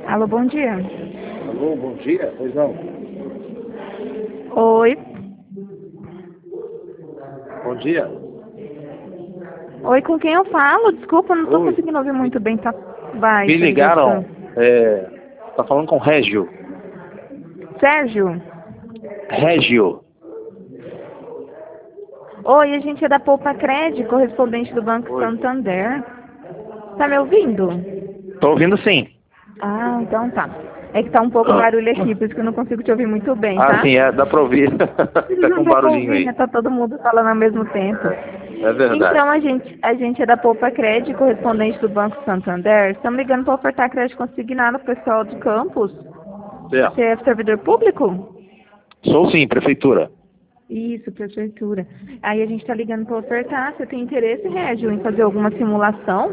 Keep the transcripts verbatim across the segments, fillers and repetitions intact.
Alô, bom dia. Alô, bom dia. Pois não. Oi. Bom dia. Oi, com quem eu falo? Desculpa, não tô Oi. conseguindo ouvir muito bem, tá baixa Me a ligação. ligaram. É, tá falando com Régio. Sérgio? Régio. Oi, a gente é da Poupa Cred, correspondente do Banco Oi. Santander. Tá me ouvindo? Tô ouvindo sim. Ah, então tá. É que tá um pouco barulho aqui, por isso que eu não consigo te ouvir muito bem, Ah, tá? sim, é, dá pra ouvir. Tá com Dá pra barulhinho ouvir, né? aí. Tá todo mundo falando ao mesmo tempo. É, é verdade. Então, a gente, a gente é da Poupa Cred, correspondente do Banco Santander. Estamos ligando para ofertar crédito consignado pro pessoal de campus. Você Certo. é servidor público? Sou sim, prefeitura. Isso, prefeitura. Aí a gente está ligando para ofertar. Você tem interesse, Régio, em fazer alguma simulação?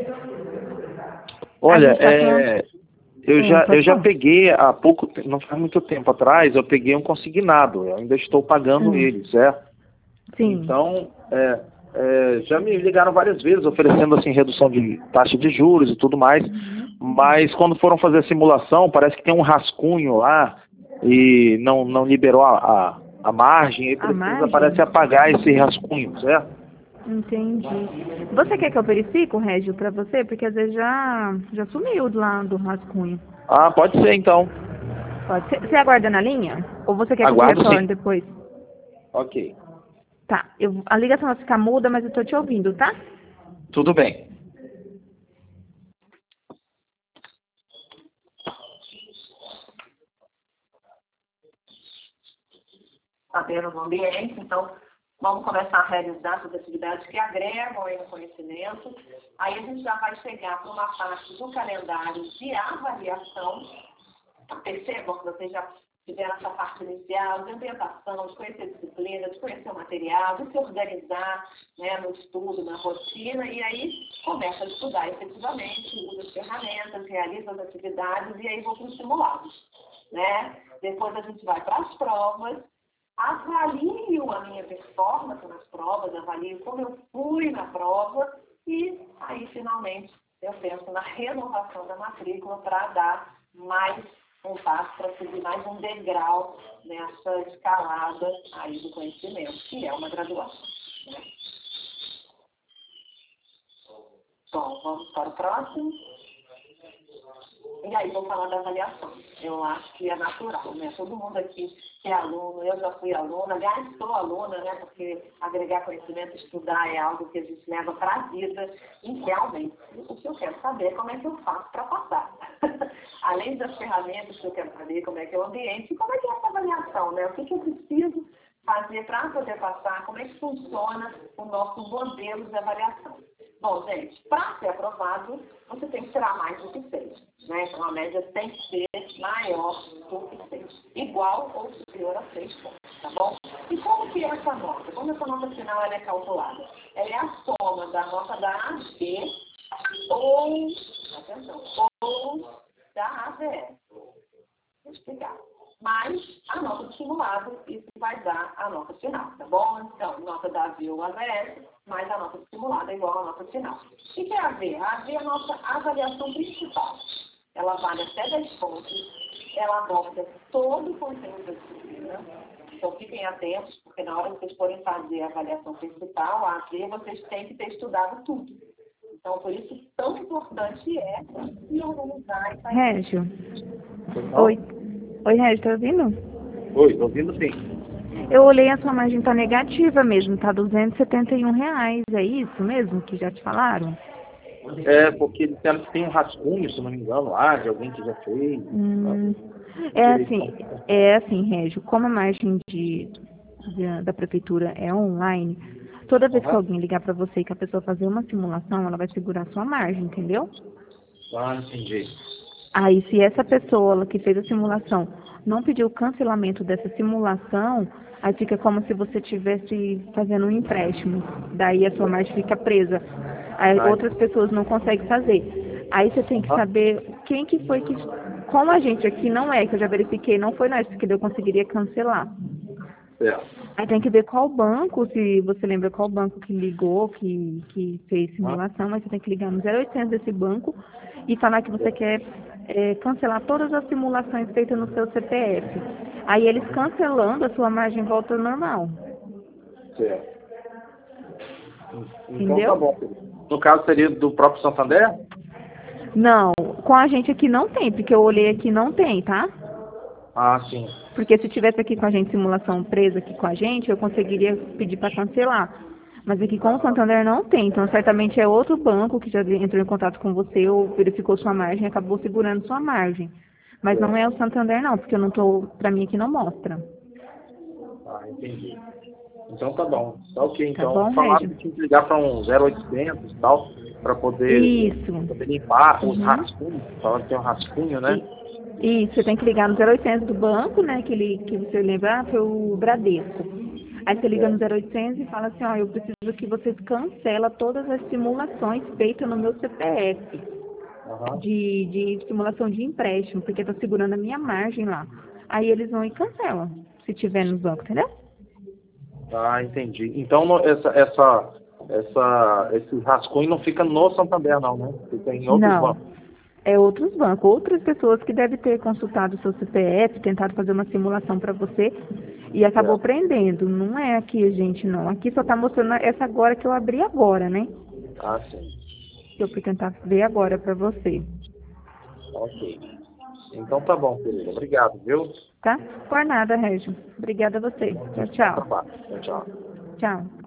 A Olha, gente está com... é, eu Hum, já, eu pode já falar. peguei há pouco, te- não faz muito tempo atrás, eu peguei um consignado. Eu ainda estou pagando Hum, ele, certo? sim. Então, é, é, já me ligaram várias vezes oferecendo assim redução de taxa de juros e tudo mais, mas quando foram fazer a simulação, parece que tem um rascunho lá e não, não liberou a, a, a margem e A precisa, margem? parece, apagar esse rascunho, certo? Entendi. Você quer que eu verifique o Régio para você? Porque às vezes já, já sumiu lá do rascunho. Ah, pode ser então. Pode ser. Você aguarda na linha? Ou você quer que eu te Aguardo sim. retorne depois? Ok. Tá. Eu, a ligação vai ficar muda, mas eu tô te ouvindo, tá? Tudo bem. Saber no ambiente, então vamos começar a realizar essas atividades que agregam aí no conhecimento. Aí a gente já vai chegar para uma parte do calendário de avaliação. Percebam que vocês já fizeram essa parte inicial de ambientação, de conhecer a disciplina, de conhecer o material, de se organizar, né, no estudo, na rotina, e aí começa a estudar efetivamente, usa as ferramentas, realiza as atividades e aí vou para os simulados, né? Depois a gente vai para as provas, avalio a minha performance nas provas, avalio como eu fui na prova e aí finalmente eu penso na renovação da matrícula para dar mais um passo, para subir mais um degrau nessa escalada aí do conhecimento, que é uma graduação, né? Bom, vamos para o próximo. E aí vou falar da avaliação. Eu acho que é natural, né? Todo mundo aqui que é aluno, eu já fui aluna, aliás, sou aluna, né? Porque agregar conhecimento, estudar é algo que a gente leva para a vida. E realmente, o que eu quero saber é como é que eu faço para passar. Além das ferramentas que eu quero saber, como é que é o ambiente, e como é que é essa avaliação, né? O que, que eu preciso fazer para poder passar, como é que funciona o nosso modelo de avaliação. Bom, gente, para ser aprovado, você tem que tirar mais do que seis, né? Então, a média tem que ser maior do que seis. Igual ou superior a seis pontos, tá bom? E como que é essa nota? Como essa nota final ela é calculada? Ela é a soma da nota da A B ou, atenção, ou da A V S. Vou explicar. Mais a nota do simulado, isso vai dar a nota final, tá bom? Então, nota da A V ou A V S, mais a nota do simulado é igual à nota final. O que é a AV? A AV é a nossa avaliação principal. Ela vale até dez pontos, ela aborda todo o conteúdo da disciplina. Então, fiquem atentos, porque na hora que vocês forem fazer a avaliação principal, a AV, vocês têm que ter estudado tudo. Então, por isso, tão importante é se organizar e fazer. Régio. Não? Oi. Oi, Régio, tá ouvindo? Oi, tô ouvindo sim. Eu olhei, a sua margem tá negativa mesmo, tá duzentos e setenta e um reais, é isso mesmo que já te falaram? É, porque eles disseram que tem um rascunho, se não me engano, lá, de alguém que já fez. Hum, é assim, é assim, Régio, como a margem de, de- da prefeitura é online, toda vez que Aham. alguém ligar para você e que a pessoa fazer uma simulação, ela vai segurar sua margem, entendeu? Ah, entendi. Aí, se essa pessoa que fez a simulação não pediu o cancelamento dessa simulação, aí fica como se você estivesse fazendo um empréstimo. Daí a sua margem fica presa. Aí Ah, outras pessoas não conseguem fazer. Aí você tem que aham. saber quem que foi que... Como a gente aqui não é, que eu já verifiquei, não foi nós que eu conseguiria cancelar. Certo. Aí tem que ver qual banco, se você lembra qual banco que ligou, que, que fez Aham. simulação, mas você tem que ligar no zero oitocentos desse banco e falar que você quer é, cancelar todas as simulações feitas no seu C P F. Aí eles cancelando, a sua margem volta ao normal. Certo. Então Entendeu? tá bom. No caso seria do próprio Santander? Não, com a gente aqui não tem, porque eu olhei aqui não tem, tá? Ah, sim. Porque se tivesse aqui com a gente simulação presa aqui com a gente, eu conseguiria pedir para cancelar. Mas aqui com o Santander não tem, então certamente é outro banco que já entrou em contato com você ou verificou sua margem e acabou segurando sua margem. Mas não é o Santander não, porque eu não tô, para mim aqui não mostra. Ah, entendi. Então tá bom. Tá ok, então. Tá bom, Falaram Régio? que tinha que ligar para um zero oitocentos e tal, para poder, Isso. poder limpar os Uhum. rascunhos. Falaram que tem um rascunho, né? E, isso, você tem que ligar no zero oitocentos do banco, né, que, ele, que você lembrar, foi o Bradesco. Aí você liga no zero oitocentos e fala assim, ó, eu preciso que vocês cancelem todas as simulações feitas no meu C P F. Aham. De, de simulação de empréstimo, porque está segurando a minha margem lá. Aí eles vão e cancelam, se tiver no banco, entendeu? Ah, entendi. Então no- essa, essa, essa, esse rascunho não fica no Santander, não, né? Fica em outros Não, bancos. é outros bancos, outras pessoas que devem ter consultado o seu C P F, tentado fazer uma simulação para você e acabou Certo. prendendo. Não é aqui, gente, não. Aqui só está mostrando essa agora que eu abri agora, né? Ah, sim. Que eu fui tentar ver agora para você. Ok. Então tá bom, querido. Obrigado, viu? Tá? Por nada, Régio. Obrigada a você. Tchau, Bom tchau. trabalho. Tchau, tchau. Tchau.